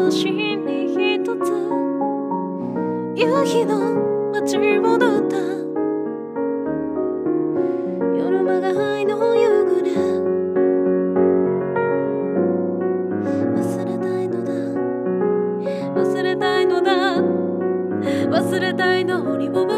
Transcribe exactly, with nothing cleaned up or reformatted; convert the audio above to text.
星に一つ夕日の街戻った夜まがいの夕暮れ忘れたいのだ忘れたいのだ忘れたいのにも